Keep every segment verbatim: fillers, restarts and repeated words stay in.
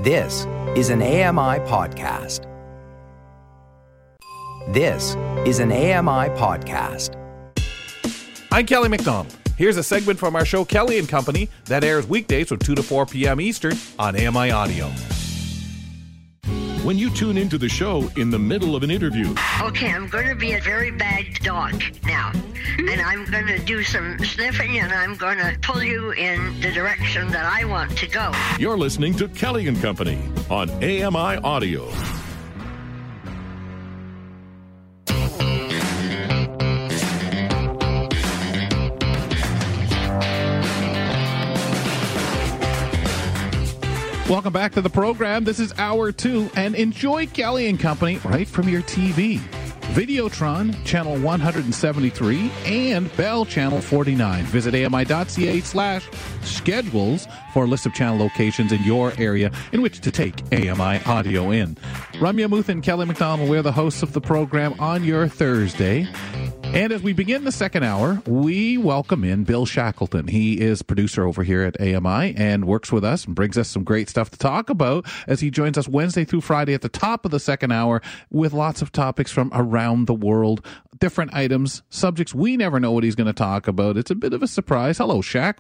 This is an A M I podcast. This is an A M I podcast. I'm Kelly McDonald. Here's a segment from our show, Kelly and Company, that airs weekdays from two to four p.m. Eastern on A M I Audio. When you tune into the show in the middle of an interview. Okay, I'm going to be a very bad dog now. And I'm going to do some sniffing and I'm going to pull you in the direction that I want to go. You're listening to Kelly and Company on A M I Audio. Welcome back to the program. This is hour two, and enjoy Kelly and Company right from your T V. Videotron, channel one seventy-three, and Bell, channel forty-nine. Visit ami.ca slash schedules for a list of channel locations in your area in which to take A M I audio in. Ramya Muth and Kelly McDonald, we're the hosts of the program on your Thursday. And as we begin the second hour, we welcome in Bill Shackleton. He is producer over here at A M I and works with us and brings us some great stuff to talk about as he joins us Wednesday through Friday at the top of the second hour with lots of topics from around the world, different items, subjects we never know what he's going to talk about. It's a bit of a surprise. Hello, Shaq.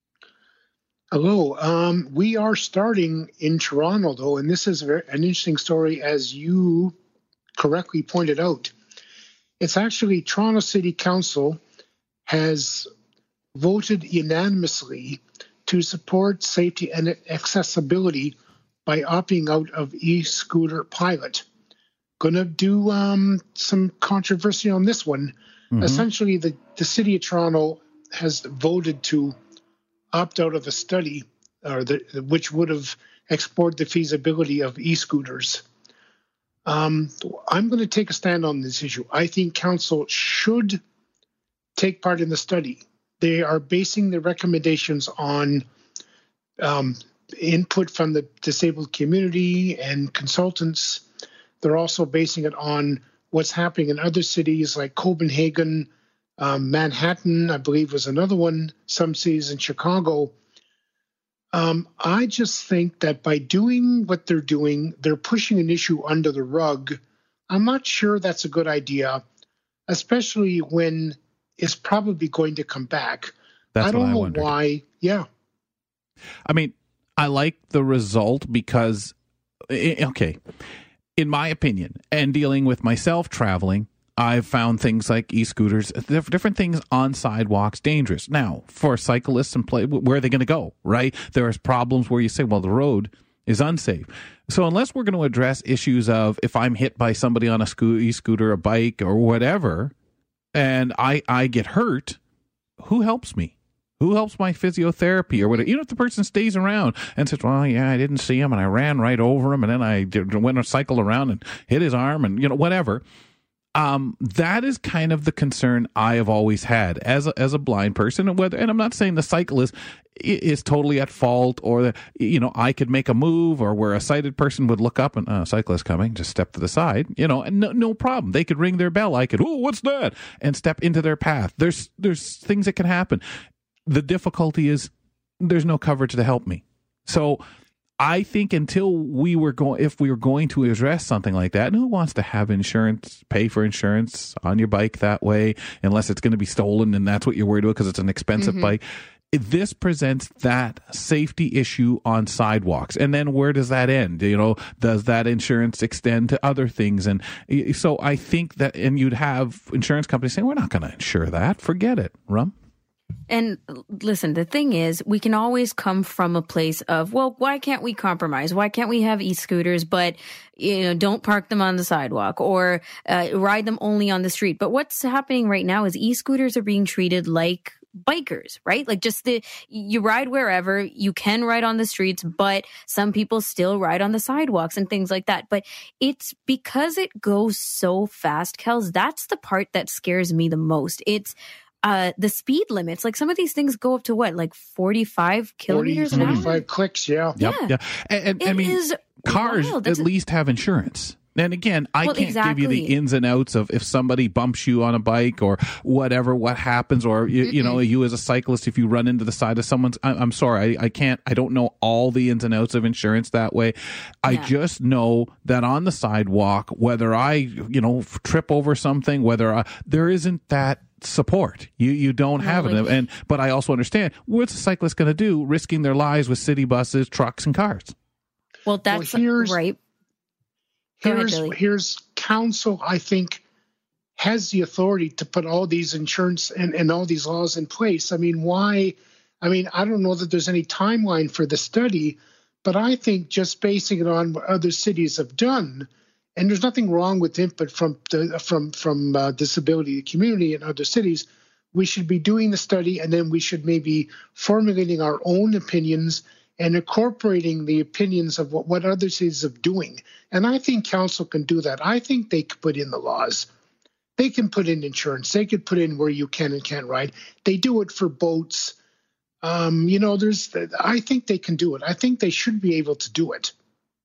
Hello. Um, we are starting in Toronto, though, and this is an interesting story, as you correctly pointed out. It's actually Toronto City Council has voted unanimously to support safety and accessibility by opting out of e-scooter pilot. Going to do um, some controversy on this one. Mm-hmm. Essentially, the, the City of Toronto has voted to opt out of a study or the, which would have explored the feasibility of e-scooters. Um, I'm going to take a stand on this issue. I think council should take part in the study. They are basing their recommendations on um, input from the disabled community and consultants. They're also basing it on what's happening in other cities like Copenhagen, um, Manhattan, I believe was another one, some cities in Chicago. Um, I just think that by doing what they're doing, they're pushing an issue under the rug. I'm not sure that's a good idea, especially when it's probably going to come back. That's I don't what I know wondered. why. Yeah. I mean, I like the result because, okay, in my opinion, and dealing with myself traveling, I've found things like e-scooters, different things on sidewalks dangerous. Now, for cyclists and play, where are they going to go, right? There's problems where you say, well, the road is unsafe. So unless we're going to address issues of if I'm hit by somebody on a sco- e-scooter, a bike, or whatever, and I, I get hurt, who helps me? Who helps my physiotherapy or whatever? Even if the person stays around and says, well, yeah, I didn't see him and I ran right over him and then I did, went and cycled around and hit his arm and, you know, whatever. Um, that is kind of the concern I have always had as a, as a blind person, and whether, and I'm not saying the cyclist is totally at fault, or that, you know, I could make a move, or where a sighted person would look up and, uh, cyclist coming, just step to the side, you know, and no, no problem. They could ring their bell. I could, oh, what's that? And step into their path. There's, there's things that can happen. The difficulty is there's no coverage to help me. So I think until we were going, if we were going to address something like that, and who wants to have insurance, pay for insurance on your bike that way, unless it's going to be stolen and that's what you're worried about because it's an expensive mm-hmm. bike. This presents that safety issue on sidewalks. And then where does that end? You know, does that insurance extend to other things? And so I think that, and you'd have insurance companies saying, we're not going to insure that. Forget it. Rum? And listen, the thing is, we can always come from a place of, well, why can't we compromise? Why can't we have e-scooters, but, you know, don't park them on the sidewalk or uh, ride them only on the street? But what's happening right now is e-scooters are being treated like bikers, right? Like just the, you ride wherever, you can ride on the streets, but some people still ride on the sidewalks and things like that. But it's because it goes so fast, Kels, that's the part that scares me the most. It's Uh, the speed limits, like some of these things go up to what, like forty-five kilometers forty, an hour? forty-five clicks, yeah. Yep, yeah. yeah. And, and I mean, is cars wild. at a- least have insurance. And again, I Well, can't exactly. give you the ins and outs of if somebody bumps you on a bike or whatever, what happens, or you, you know, you as a cyclist, if you run into the side of someone's. I, I'm sorry, I, I can't. I don't know all the ins and outs of insurance that way. I Yeah. just know that on the sidewalk, whether I, you know, trip over something, whether I, there isn't that support. You you don't have like- it. And but I also understand what's a cyclist going to do, risking their lives with city buses, trucks, and cars. Well, that's Well, here's- right. Go ahead, Here's Billy. here's council, I think, has the authority to put all these insurance and, and all these laws in place. I mean, why? I mean, I don't know that there's any timeline for the study, but I think just basing it on what other cities have done, and there's nothing wrong with input from the, from from uh, disability community in other cities. We should be doing the study, and then we should maybe formulating our own opinions and incorporating the opinions of what, what other cities are doing. And I think council can do that. I think they could put in the laws. They can put in insurance. They could put in where you can and can't ride. They do it for boats. Um, you know, there's. I think they can do it. I think they should be able to do it.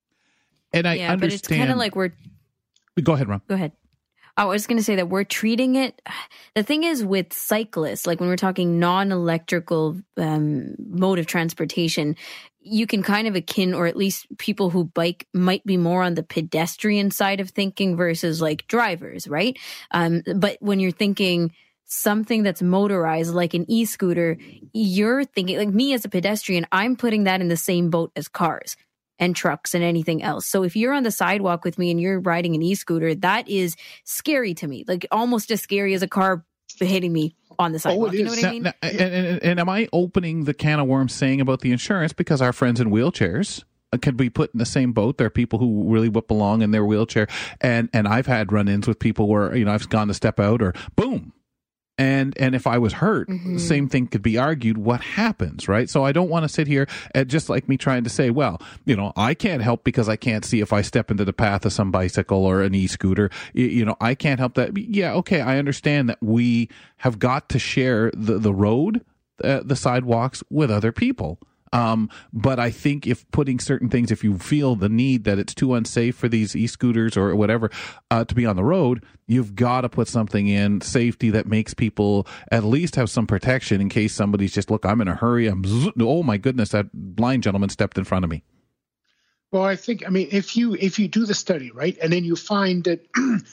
And I Yeah, but it's understand. kind of like we're. Go ahead, Ron. Go ahead. Oh, I was going to say that we're treating it. The thing is with cyclists, like when we're talking non-electrical um, mode of transportation, you can kind of akin, or at least people who bike might be more on the pedestrian side of thinking versus like drivers, right? Um, but when you're thinking something that's motorized, like an e-scooter, you're thinking, like me as a pedestrian, I'm putting that in the same boat as cars and trucks and anything else. So if you're on the sidewalk with me and you're riding an e-scooter, that is scary to me, like almost as scary as a car hitting me on the sidewalk. it You know is. what I Now- mean? now- and, and, and am I opening the can of worms saying about the insurance because our friends in wheelchairs could be put in the same boat? There are people who really whip along in their wheelchair, and and I've had run-ins with people where, you know, I've gone to step out or boom. And and if I was hurt, Mm-hmm. the same thing could be argued. What happens, right? So I don't want to sit here at just like me trying to say, well, you know, I can't help because I can't see if I step into the path of some bicycle or an e-scooter. You, you know, I can't help that. Yeah, okay, I understand that we have got to share the the road, uh, the sidewalks with other people. Um, but I think if putting certain things, if you feel the need that it's too unsafe for these e-scooters or whatever uh, to be on the road, you've got to put something in safety that makes people at least have some protection in case somebody's just, look, I'm in a hurry. I'm, zzz, oh my goodness, that blind gentleman stepped in front of me. Well, I think, I mean, if you if you do the study, right, and then you find that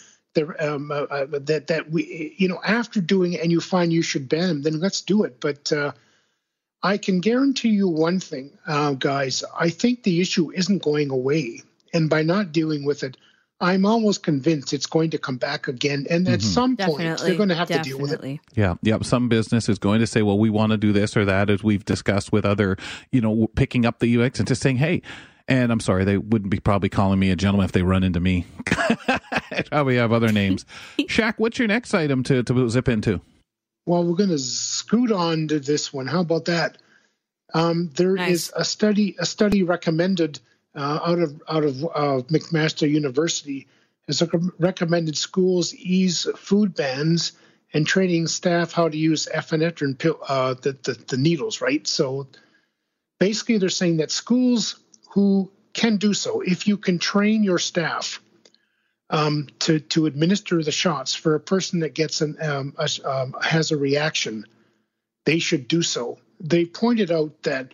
the um, uh, uh, that that we, you know, after doing it and you find you should ban them, then let's do it. But uh, I can guarantee you one thing, uh, guys. I think the issue isn't going away, and by not dealing with it, I'm almost convinced it's going to come back again. And at some point, Definitely. they're going to have definitely. to deal with it. Yeah, yeah. Some business is going to say, well, we want to do this or that, as we've discussed with other, you know, picking up the U X and just saying, hey, and I'm sorry, they wouldn't be probably calling me a gentleman if they run into me. I probably have other names. Shaq, what's your next item to, to zip into? Well, we're going to scoot on to this one. How about that? Um, there Nice. is a study, a study recommended uh, out of out of uh, McMaster University has recommended schools ease food bans and training staff how to use epinephrine pill, uh, the, the the needles. Right. So basically, they're saying that schools who can do so, if you can train your staff um, to to administer the shots for a person that gets an um, a, um, has a reaction, they should do so. They pointed out that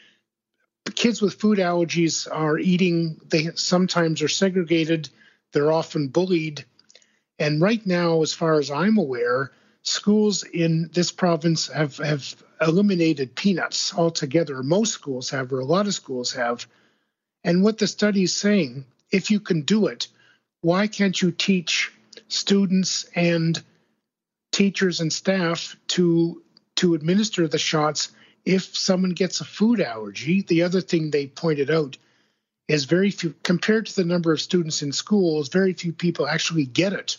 kids with food allergies are eating, they sometimes are segregated, they're often bullied. And right now, as far as I'm aware, schools in this province have, have eliminated peanuts altogether. Most schools have, or a lot of schools have. And what the study is saying, if you can do it, why can't you teach students and teachers and staff to to administer the shots if someone gets a food allergy? The other thing they pointed out is very few, compared to the number of students in schools, very few people actually get it.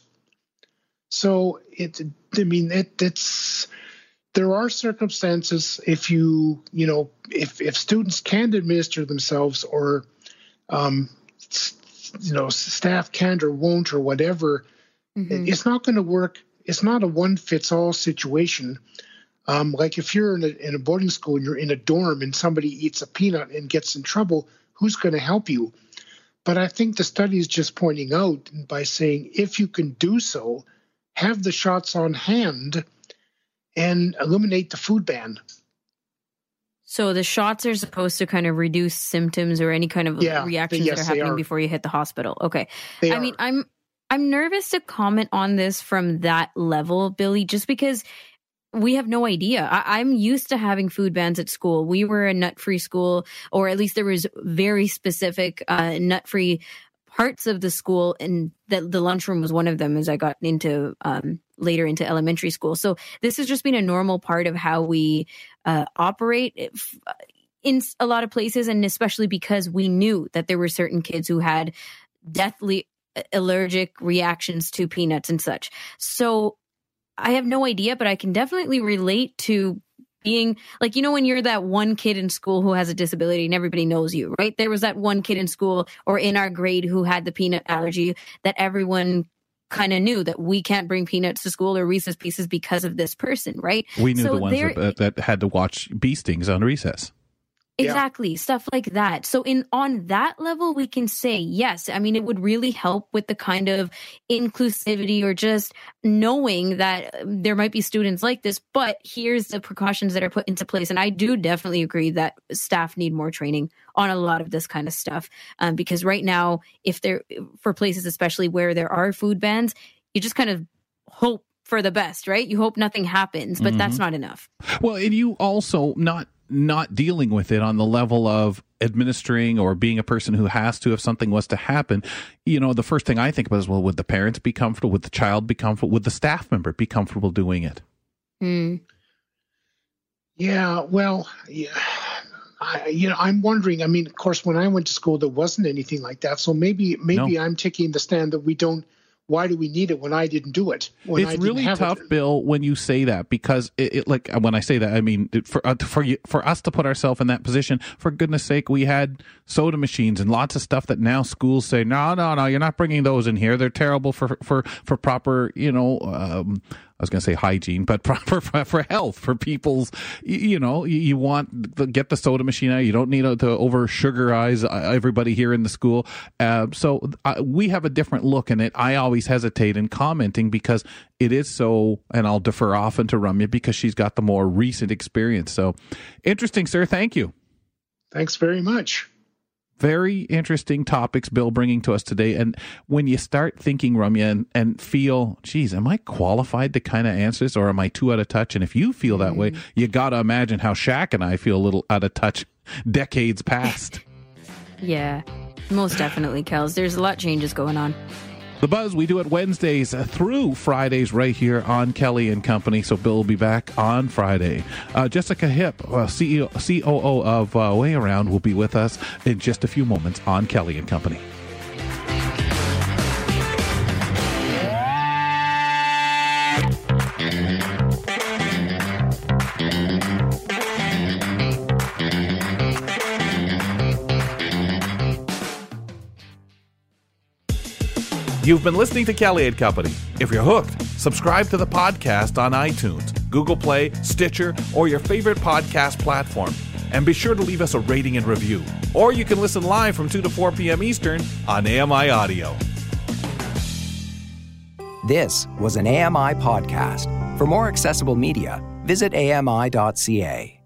So it, I mean, it, it's, there are circumstances if you, you know, if, if students can't administer themselves or, um, you know, staff can't or won't or whatever, Mhm. it's not going to work. It's not a one fits all situation. Um, like if you're in a, in a boarding school and you're in a dorm and somebody eats a peanut and gets in trouble, who's going to help you? But I think the study is just pointing out by saying if you can do so, have the shots on hand and eliminate the food ban. So the shots are supposed to kind of reduce symptoms or any kind of yeah, reactions yes, that are happening are. before you hit the hospital. Okay. They I are. mean, I'm I'm nervous to comment on this from that level, Billy, just because we have no idea. I, I'm used to having food bans at school. We were a nut-free school, or at least there was very specific uh, nut-free parts of the school, and the, the lunchroom was one of them as I got into um, later into elementary school. So this has just been a normal part of how we uh, operate in a lot of places, and especially because we knew that there were certain kids who had deathly allergic reactions to peanuts and such. So I have no idea, but I can definitely relate to being like, you know, when you're that one kid in school who has a disability and everybody knows you, right? There was that one kid in school or in our grade who had the peanut allergy that everyone kind of knew that we can't bring peanuts to school or Reese's Pieces because of this person, right? We knew so the ones there, that, that had to watch bee stings on recess. Exactly. Yeah. Stuff like that. So in on that level, we can say, yes, I mean, it would really help with the kind of inclusivity or just knowing that there might be students like this, but here's the precautions that are put into place. And I do definitely agree that staff need more training on a lot of this kind of stuff. Um, because right now, if they're for places, especially where there are food bans, you just kind of hope for the best, right? You hope nothing happens, but mm-hmm. that's not enough. Well, and you also not not dealing with it on the level of administering or being a person who has to if something was to happen. You know, the first thing I think about is, well, would the parents be comfortable? Would the child be comfortable? Would the staff member be comfortable doing it? Mm. Yeah, well, yeah. I, you know, I'm wondering, I mean, of course, when I went to school, there wasn't anything like that. So maybe maybe no. I'm taking the stand that we don't. Why do we need it when I didn't do it? When it's I didn't really have tough, it? Bill, when you say that, because it, it like when I say that, I mean for uh, for you, for us to put ourselves in that position. For goodness sake, we had soda machines and lots of stuff that now schools say, no, no, no, you're not bringing those in here. They're terrible for for for proper, you know. Um, I was going to say hygiene, but proper for, for health, for people's, you know, you, you want to get the soda machine out. You don't need to, to over sugarize everybody here in the school. Uh, so uh, we have a different look in it. I always hesitate in commenting because it is so, and I'll defer often to Ramya because she's got the more recent experience. So interesting, sir. Thank you. Thanks very much. Very interesting topics Bill bringing to us today. And when you start thinking, Ramya, and, and feel, geez, am I qualified to kind of answer this, or am I too out of touch? And if you feel that way, you got to imagine how Shaq and I feel a little out of touch decades past. Yeah, most definitely, Kels. There's a lot of changes going on. The Buzz, we do it Wednesdays through Fridays right here on Kelly and Company. So Bill will be back on Friday. Uh, Jessica Hipp, uh, C E O, C O O of uh, Way Around, will be with us in just a few moments on Kelly and Company. You've been listening to Kelly and Company. If you're hooked, subscribe to the podcast on iTunes, Google Play, Stitcher, or your favorite podcast platform. And be sure to leave us a rating and review. Or you can listen live from two to four p.m. Eastern on A M I Audio. This was an A M I podcast. For more accessible media, visit A M I dot C A.